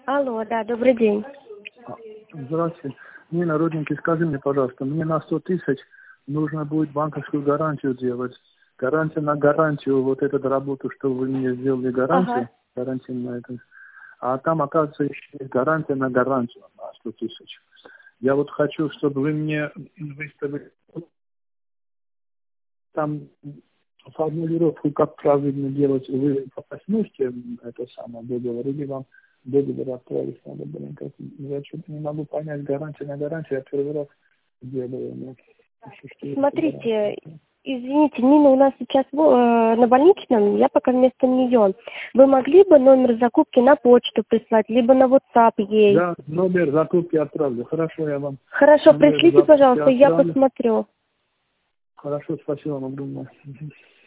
Алло, да, добрый день. Здравствуйте. Нина, родненький, скажи мне, пожалуйста, мне на 100 тысяч нужно будет банковскую гарантию делать. Гарантия на гарантию, вот эту работу, что вы мне сделали гарантию, Ага. гарантию на это. А там, оказывается, еще есть гарантия на гарантию на 100 тысяч. Я вот хочу, чтобы вы мне выставили там формулировку, как правильно делать. Вы посмотрите это самое договор, или вам договор отправить надо, как я что-то не могу понять, гарантия на гарантию, я первый раз делаю. Но что это Смотрите, гарантия? извините, Нина у нас сейчас на больничном, я пока вместо нее. Вы могли бы номер закупки на почту прислать, либо на WhatsApp ей? Я номер закупки отправлю. Хорошо, я вам Хорошо, номер пришлите, закупки пожалуйста, я отправлю. посмотрю. Хорошо, спасибо вам огромное.